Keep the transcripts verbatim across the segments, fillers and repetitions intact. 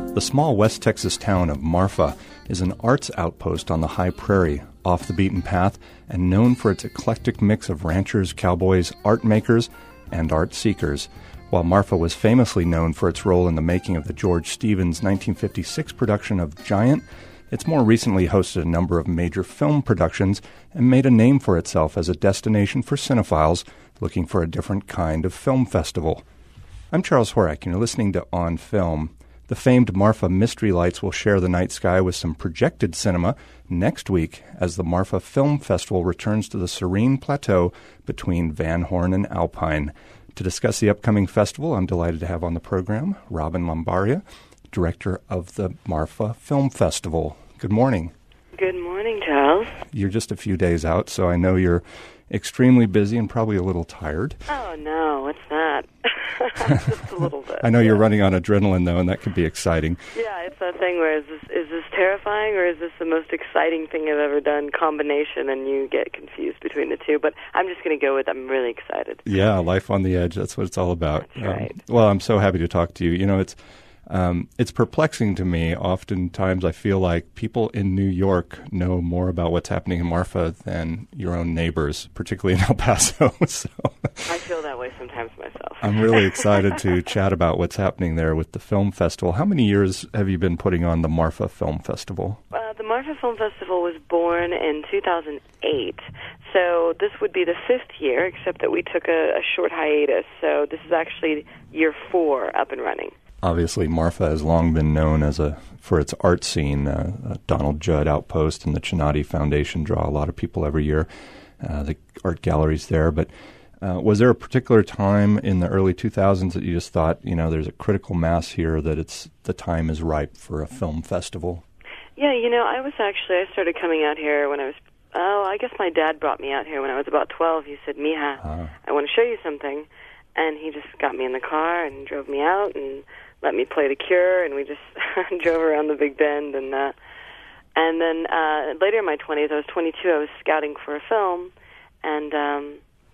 The small West Texas town of Marfa is an arts outpost on the high prairie, off the beaten path, and known for its eclectic mix of ranchers, cowboys, art makers, and art seekers. While Marfa was famously known for its role in the making of the George Stevens nineteen fifty-six production of Giant, it's more recently hosted a number of major film productions and made a name for itself as a destination for cinephiles looking for a different kind of film festival. I'm Charles Horak, and you're listening to On Film. The famed Marfa Mystery Lights will share the night sky with some projected cinema next week as the Marfa Film Festival returns to the serene plateau between Van Horn and Alpine. To discuss the upcoming festival, I'm delighted to have on the program Robin Lambaria, director of the Marfa Film Festival. Good morning. Good morning, Charles. You're just a few days out, so I know you're extremely busy and probably a little tired. Oh, no, it's not. Just a little bit. I know yeah. you're running on adrenaline, though, and that can be exciting. Yeah, it's that thing where is this, is this terrifying or is this the most exciting thing I've ever done combination, and you get confused between the two. But I'm just going to go with I'm really excited. Yeah, life on the edge. That's what it's all about. That's right. Um, well, I'm so happy to talk to you. You know, it's Um, it's perplexing to me. Oftentimes I feel like people in New York know more about what's happening in Marfa than your own neighbors, particularly in El Paso. So I feel that way sometimes myself. I'm really excited to chat about what's happening there with the film festival. How many years have you been putting on the Marfa Film Festival? Uh, the Marfa Film Festival was born in two thousand eight, so this would be the fifth year, except that we took a, a short hiatus, so this is actually year four up and running. Obviously, Marfa has long been known as a for its art scene. Uh, uh, Donald Judd Outpost and the Chinati Foundation draw a lot of people every year. Uh, the art galleries there. But uh, was there a particular time in the early two thousands that you just thought, you know, there's a critical mass here, that it's the time is ripe for a film festival? Yeah, you know, I was actually, I started coming out here when I was, oh, I guess my dad brought me out here when I was about twelve. He said, Mija, uh. I want to show you something. And he just got me in the car and drove me out and let me play The Cure, and we just drove around the Big Bend. And uh, and then uh, later in my twenties, I was twenty-two, I was scouting for a film, and um,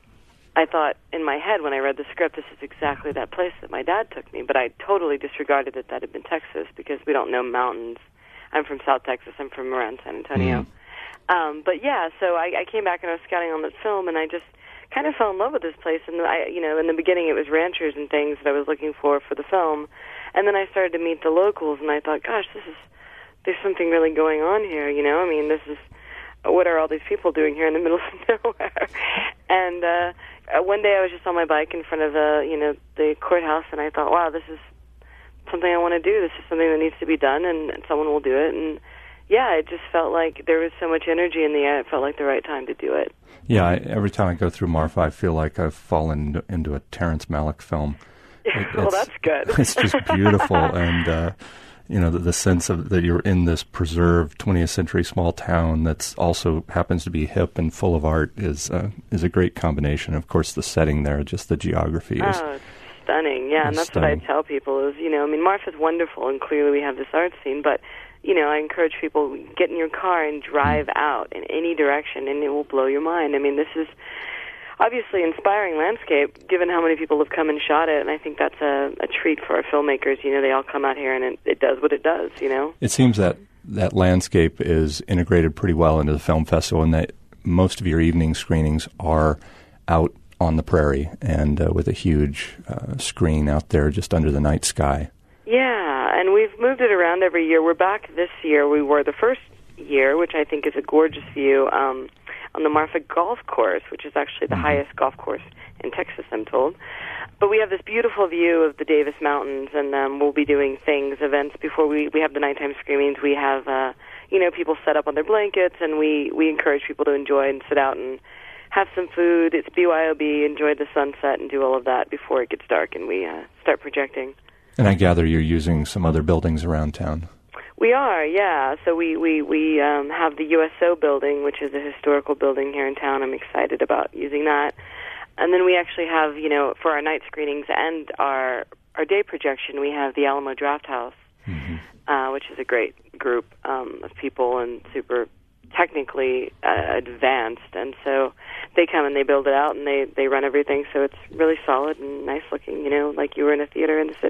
I thought in my head when I read the script, this is exactly that place that my dad took me. But I totally disregarded that that had been Texas because we don't know mountains. I'm from South Texas. I'm from around San Antonio. Mm. Um, but yeah, so I, I came back and I was scouting on that film, and I just kind of fell in love with this place. And I, you know, in the beginning, it was ranchers and things that I was looking for for the film. And then I started to meet the locals, and I thought, gosh, this is, there's something really going on here, you know? I mean, this is, what are all these people doing here in the middle of nowhere? And uh, one day I was just on my bike in front of the, you know, the courthouse, and I thought, wow, this is something I want to do. This is something that needs to be done, and, and someone will do it. And yeah, it just felt like there was so much energy in the air. It felt like the right time to do it. Yeah, I, every time I go through Marfa, I feel like I've fallen into, into a Terrence Malick film. It, well, that's good. It's just beautiful, and uh, you know the, the sense of that you're in this preserved twentieth century small town that's also happens to be hip and full of art is uh, is a great combination. Of course, the setting there, just the geography is oh, it's stunning. Yeah, and that's stunning. What I tell people is, you know, I mean, Marfa's wonderful, and clearly we have this art scene, but you know, I encourage people, get in your car and drive mm. out in any direction, and it will blow your mind. I mean, this is obviously inspiring landscape, given how many people have come and shot it, and I think that's a, a treat for our filmmakers. You know, they all come out here, and it, it does what it does, you know? It seems that that landscape is integrated pretty well into the film festival, and that most of your evening screenings are out on the prairie and uh, with a huge uh, screen out there just under the night sky. Yeah, and we've moved it around every year. We're back this year. We were the first year, which I think is a gorgeous view, um, on the Marfa Golf Course, which is actually the mm-hmm. highest golf course in Texas, I'm told. But we have this beautiful view of the Davis Mountains, and um, we'll be doing things, events, before we, we have the nighttime screenings. We have, uh, you know, people set up on their blankets, and we, we encourage people to enjoy and sit out and have some food. It's B Y O B, enjoy the sunset, and do all of that before it gets dark and we uh, start projecting. And I gather you're using some other buildings around town. We are, yeah. So we, we, we um, have the U S O building, which is a historical building here in town. I'm excited about using that. And then we actually have, you know, for our night screenings and our our day projection, we have the Alamo Draft House, mm-hmm. uh, which is a great group um, of people and super technically uh, advanced. And so they come and they build it out and they, they run everything, so it's really solid and nice looking, you know, like you were in a theater in the city.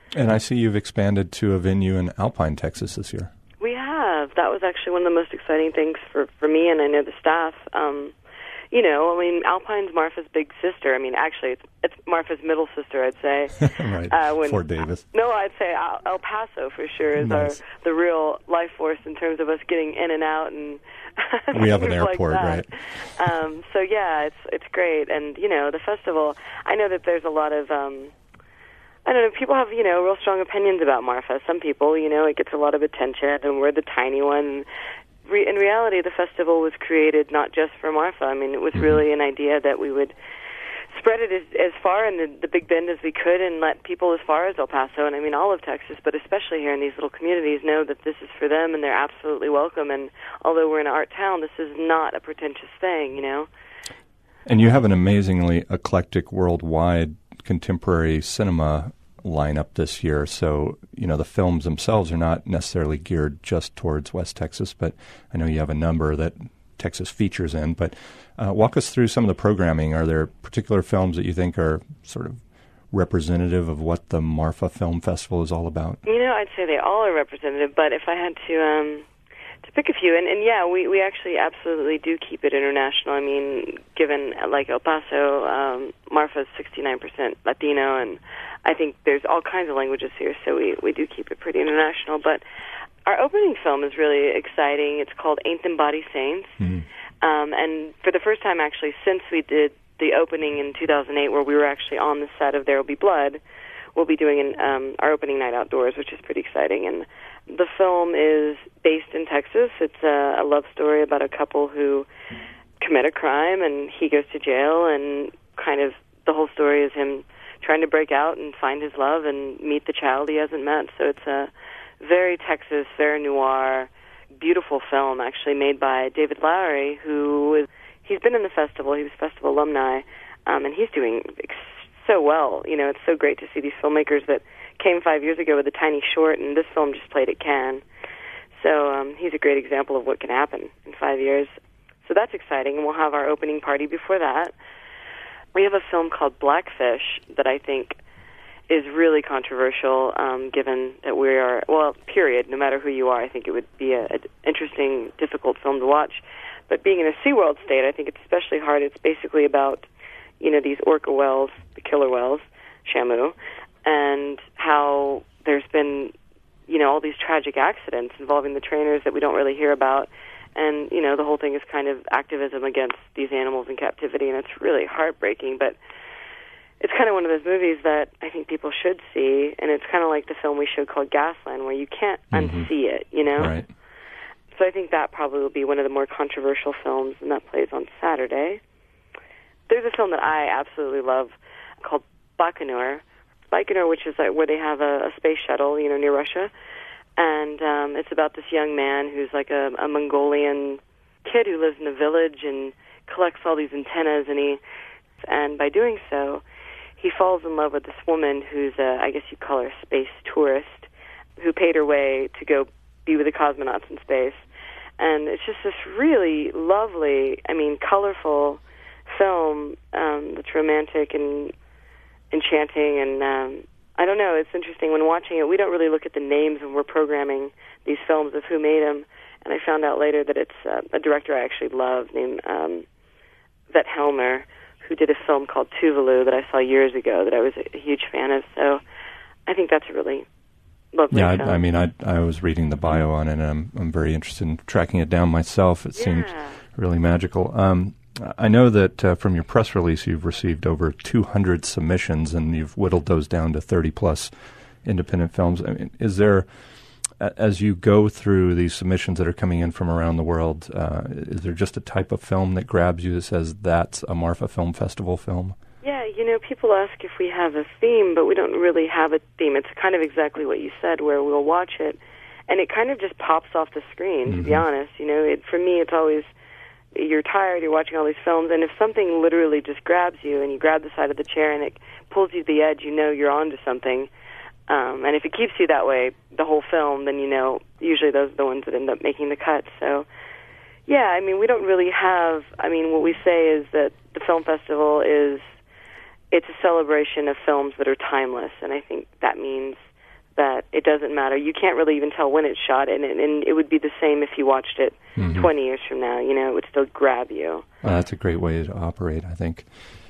And I see you've expanded to a venue in Alpine, Texas this year. We have. That was actually one of the most exciting things for, for me, and I know the staff. Um, you know, I mean, Alpine's Marfa's big sister. I mean, actually, it's, it's Marfa's middle sister, I'd say. Right, uh, when, Fort Davis. Uh, no, I'd say El, El Paso, for sure, is nice. our the real life force in terms of us getting in and out. And we have an airport, like right? Um, so, yeah, it's it's great. And, you know, the festival, I know that there's a lot of... Um, I don't know, people have, you know, real strong opinions about Marfa. Some people, you know, it gets a lot of attention, and we're the tiny one. Re- in reality, the festival was created not just for Marfa. I mean, it was mm-hmm. really an idea that we would spread it as, as far in the, the Big Bend as we could and let people as far as El Paso, and I mean all of Texas, but especially here in these little communities, know that this is for them and they're absolutely welcome. And although we're in an art town, this is not a pretentious thing, you know. And you have an amazingly eclectic worldwide contemporary cinema lineup this year. So, you know, the films themselves are not necessarily geared just towards West Texas, but I know you have a number that Texas features in. But uh, walk us through some of the programming. Are there particular films that you think are sort of representative of what the Marfa Film Festival is all about? You know, I'd say they all are representative, but if I had to um, to pick a few, and, and yeah, we, we actually absolutely do keep it international. I mean, given, like El Paso, um, Marfa's sixty-nine percent Latino, and I think there's all kinds of languages here, so we, we do keep it pretty international. But our opening film is really exciting. It's called Ain't Them Body Saints. Mm-hmm. Um, and for the first time, actually, since we did the opening in two thousand eight, where we were actually on the set of There Will Be Blood, we'll be doing an, um, our opening night outdoors, which is pretty exciting. And the film is based in Texas. It's a, a love story about a couple who commit a crime, and he goes to jail, and kind of the whole story is him trying to break out and find his love and meet the child he hasn't met. So it's a very Texas, very noir, beautiful film, actually made by David Lowery, who is, he's been in the festival. He was festival alumni, um, and he's doing ex- so well. You know, it's so great to see these filmmakers that came five years ago with a tiny short, and this film just played at Cannes. So um, he's a great example of what can happen in five years. So that's exciting, and we'll have our opening party before that. We have a film called Blackfish that I think is really controversial, um, given that we are, well, period, no matter who you are, I think it would be an interesting, difficult film to watch. But being in a SeaWorld state, I think it's especially hard. It's basically about, you know, these orca whales, the killer whales, Shamu, and how there's been, you know, all these tragic accidents involving the trainers that we don't really hear about. And, you know, the whole thing is kind of activism against these animals in captivity, and it's really heartbreaking. But it's kind of one of those movies that I think people should see, and it's kind of like the film we showed called Gasland, where you can't mm-hmm. unsee it, you know? Right. So I think that probably will be one of the more controversial films, and that plays on Saturday. There's a film that I absolutely love called Baikonur, Baikonur, which is like where they have a, a space shuttle, you know, near Russia. And um, it's about this young man who's like a, a Mongolian kid who lives in a village and collects all these antennas, and he, and by doing so, he falls in love with this woman who's a, I guess you'd call her a space tourist, who paid her way to go be with the cosmonauts in space. And it's just this really lovely, I mean, colorful film um, that's romantic and enchanting, and um, I don't know, it's interesting when watching it. We don't really look at the names when we're programming these films of who made them, and I found out later that it's uh, a director I actually love named um, Vet Helmer, who did a film called Tuvalu that I saw years ago that I was a huge fan of. So I think that's a really lovely yeah, film. I, I mean, I I was reading the bio on it, and I'm, I'm very interested in tracking it down myself. It yeah. seems really magical. Um, I know that uh, from your press release, you've received over two hundred submissions, and you've whittled those down to thirty plus independent films. I mean, is there, as you go through these submissions that are coming in from around the world, uh, is there just a type of film that grabs you that says that's a Marfa Film Festival film? Yeah, you know, people ask if we have a theme, but we don't really have a theme. It's kind of exactly what you said, where we'll watch it, and it kind of just pops off the screen, mm-hmm. to be honest. You know, it, for me, it's always, you're tired, you're watching all these films, and if something literally just grabs you, and you grab the side of the chair, and it pulls you to the edge, you know you're onto something. Um, and if it keeps you that way the whole film, then you know, usually those are the ones that end up making the cut. So, yeah, I mean, we don't really have, I mean, what we say is that the film festival is, it's a celebration of films that are timeless, and I think that means that it doesn't matter. You can't really even tell when it's shot, and, and it would be the same if you watched it mm-hmm. twenty years from now. You know, it would still grab you. Well, that's a great way to operate, I think.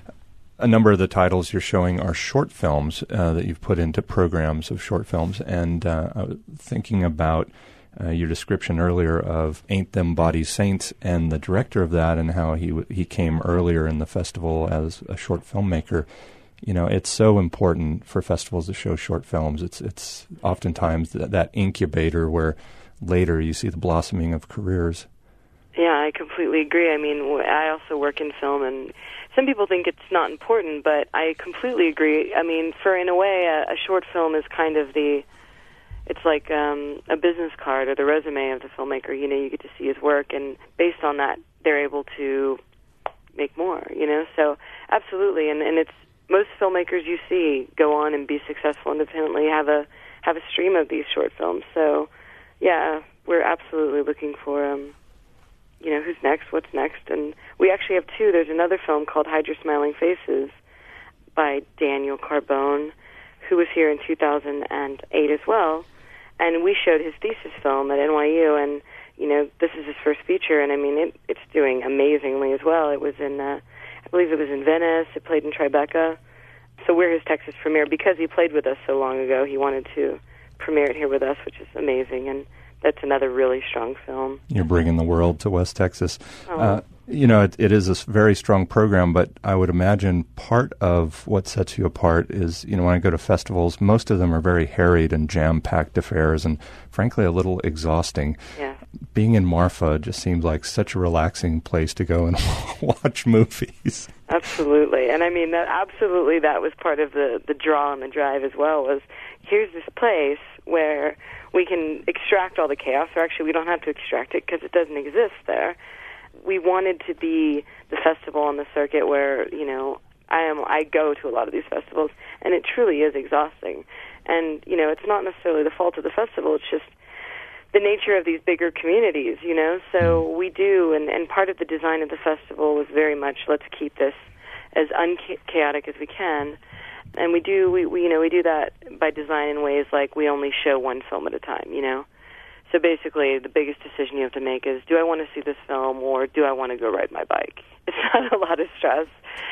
A number of the titles you're showing are short films uh, that you've put into programs of short films, and uh, I was thinking about uh, your description earlier of Ain't Them Body Saints and the director of that and how he w- he came earlier in the festival as a short filmmaker. You know, it's so important for festivals to show short films. It's it's oftentimes th- that incubator where later you see the blossoming of careers. Yeah, I completely agree. I mean, I also work in film, and some people think it's not important, but I completely agree. I mean, for in a way, a, a short film is kind of the, it's like um, a business card or the resume of the filmmaker. You know, you get to see his work, and based on that, they're able to make more, you know? So, absolutely, and, and it's, most filmmakers you see go on and be successful independently, have a have a stream of these short films. So, yeah, we're absolutely looking for, um, you know, who's next, what's next. And we actually have two. There's another film called Hide Your Smiling Faces by Daniel Carbone, who was here in two thousand eight as well. And we showed his thesis film at N Y U, and, you know, this is his first feature, and, I mean, it, it's doing amazingly as well. It was in... Uh, I believe it was in Venice. It played in Tribeca. So we're his Texas premiere. Because he played with us so long ago, he wanted to premiere it here with us, which is amazing. And that's another really strong film. You're bringing the world to West Texas. Oh. Uh, you know, it, it is a very strong program, but I would imagine part of what sets you apart is, you know, when I go to festivals, most of them are very harried and jam-packed affairs and, frankly, a little exhausting. Yeah. Being in Marfa just seems like such a relaxing place to go and watch movies. Absolutely. And I mean, that absolutely that was part of the, the draw and the drive as well, was here's this place where we can extract all the chaos, or actually we don't have to extract it because it doesn't exist there. We wanted to be the festival on the circuit where, you know, I am. I go to a lot of these festivals, and it truly is exhausting. And, you know, it's not necessarily the fault of the festival, it's just the nature of these bigger communities, you know. So we do, and, and part of the design of the festival was very much, let's keep this as unchaotic as we can. And we do, we, we you know, we do that by design in ways like we only show one film at a time, you know. So basically, the biggest decision you have to make is, do I want to see this film, or do I want to go ride my bike? It's not a lot of stress.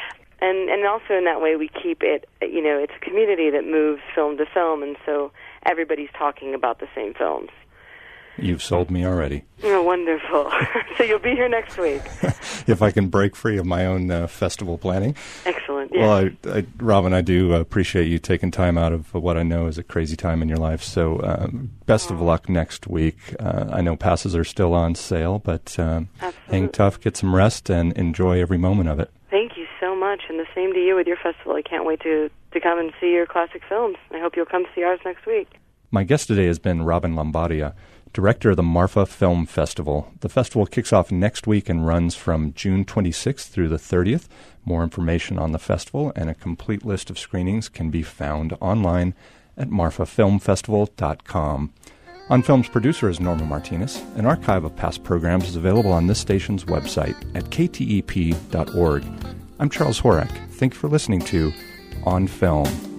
And and also in that way, we keep it, you know, it's a community that moves film to film, and so everybody's talking about the same films. You've sold me already. Oh, wonderful. So you'll be here next week. If I can break free of my own uh, festival planning. Excellent. Yeah. Well, I, I, Robin, I do appreciate you taking time out of what I know is a crazy time in your life. So um, best of luck next week. Uh, I know passes are still on sale, but um, hang tough, get some rest, and enjoy every moment of it. Thank you so much, and the same to you with your festival. I can't wait to, to come and see your classic films. I hope you'll come see ours next week. My guest today has been Robin Lombardia, director of the Marfa Film Festival. The festival kicks off next week and runs from June twenty-sixth through the thirtieth. More information on the festival and a complete list of screenings can be found online at marfa film festival dot com. On Film's producer is Norma Martinez. An archive of past programs is available on this station's website at k t e p dot org. I'm Charles Horak. Thank you for listening to On Film.